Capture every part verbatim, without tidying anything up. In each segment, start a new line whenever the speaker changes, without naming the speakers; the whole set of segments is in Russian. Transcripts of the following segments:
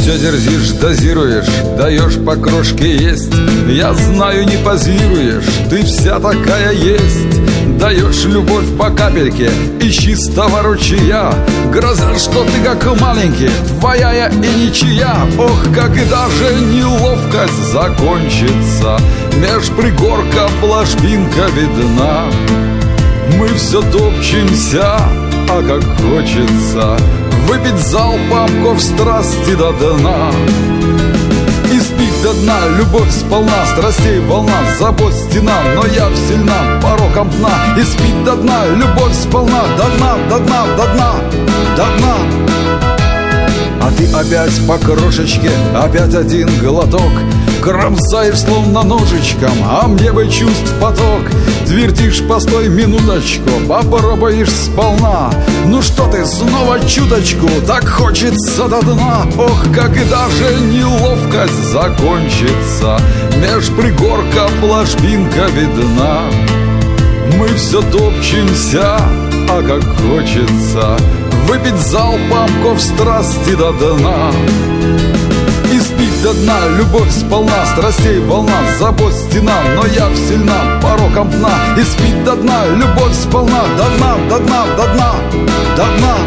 все дерзишь, дозируешь, даешь по крошке есть. Я знаю, не позируешь, ты вся такая есть. Даешь любовь по капельке из чистого ручья. Гроза, что ты как маленький, твоя я и ничья. Ох, как и даже неловкость закончится. Меж пригорков ложбинка видна. Мы все топчемся, а как хочется выпить залпом ков страсти до дна. И спить до дна, любовь сполна, страстей волна, забот стена. Но я сильна пороком дна. И спить до дна, любовь сполна, до дна, до дна, до дна, до дна. А ты опять по крошечке, опять один глоток. Кромсаешь словно ножичком, а мне бы чувств поток. Твердишь, постой минуточку, попробуешь сполна. Ну что ты, снова чуточку, так хочется до дна. Ох, как и даже неловкость закончится. Меж пригорков ложбинка видна. Мы все топчемся, а как хочется выпить залпом ков страсти до дна. И спить до дна, любовь сполна, страстей волна, забот стена. Но я сильна пороком дна. И спить до дна, любовь сполна, до дна, до дна, до дна, до дна.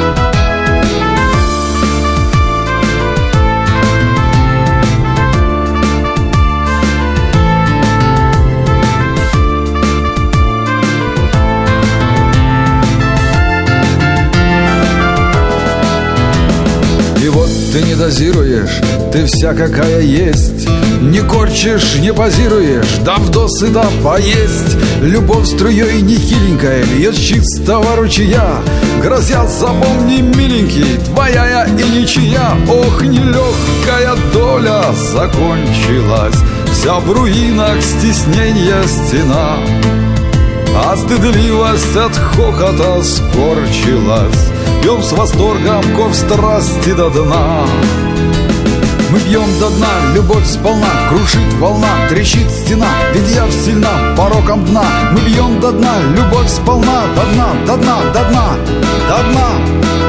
И вот ты не дозируешь, ты вся какая есть. Не корчишь, не позируешь, да вдосыта поесть. Любовь струей нехиленькая льет с чистого ручья. Грозя, запомни, миленький, твоя я и ничья. Ох, нелегкая доля закончилась, вся в руинах стеснения стена. А стыдливость от хохота скорчилась. Пьем с восторгом ков страсти до дна. Мы пьем до дна, любовь сполна, крушит волна, трещит стена. Ведь я сильна пороком дна. Мы пьем до дна, любовь сполна, до дна, до дна, до дна, до дна.